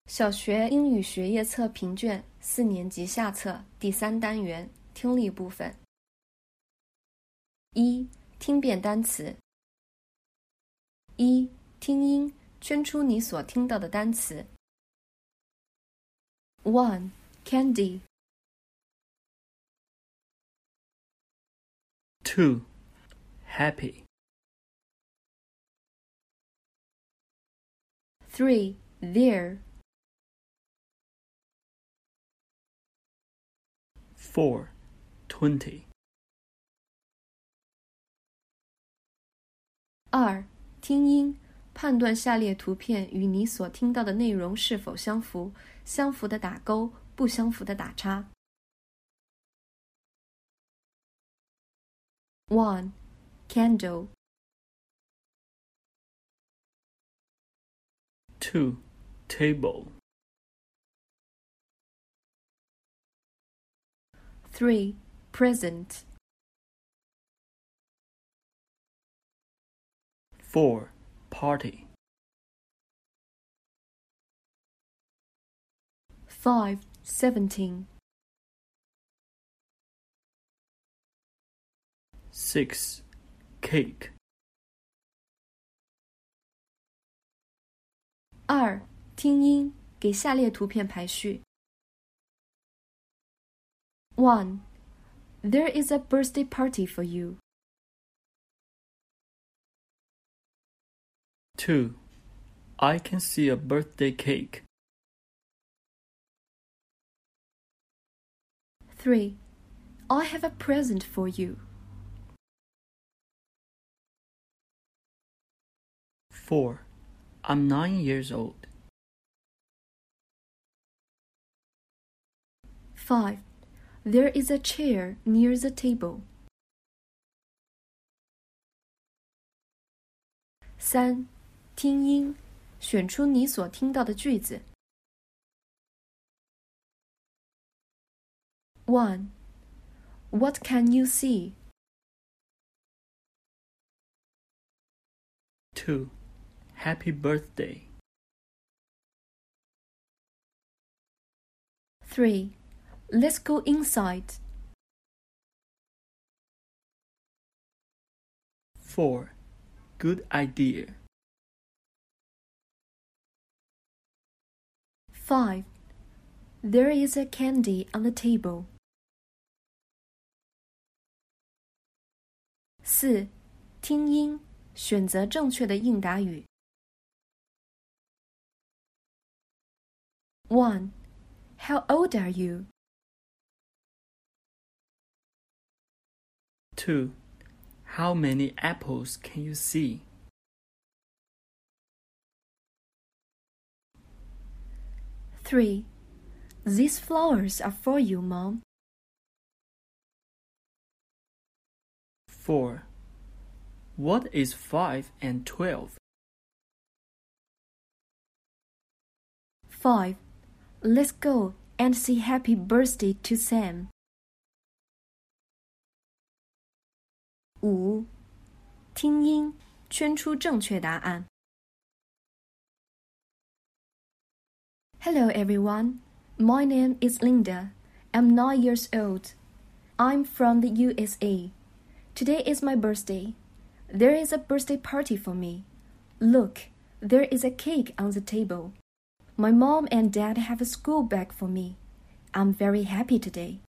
小学英语学业测评卷4年级下册第3单元听力部分。1. 听辨单词。1. 听音，圈出你所听到的单词。1. Candy. 2. Happy. 3. There. 4. 20. 2. 听音，判断下列图片与你所听到的内容是否相符，相符的打勾，不相符的打叉。1. Candle. 2. Table. 3. Present. 4. Party. 5. 17. 6. Cake. 2. 听音，给下列图片排序。1. There is a birthday party for you. 2. I can see a birthday cake. 3. I have a present for you. 4. I'm 9 years old. 5. There is a chair near the table. 3. 听音，选出你所听到的句子。1. What can you see? 2. Happy birthday. 3. Let's go inside. 4. Good idea. 5. There is a candy on the table. 4. 听音，选择正确的应答语。1. How old are you? 2. How many apples can you see? 3. These flowers are for you, Mom. 4. What is 5 and 12? 5. Let's go and say happy birthday to Sam. 5. 听音，圈出正确答案。Hello everyone, my name is Linda. I'm 9 years old. I'm from the USA. Today is my birthday. There is a birthday party for me. Look, there is a cake on the table. My mom and dad have a school bag for me. I'm very happy today.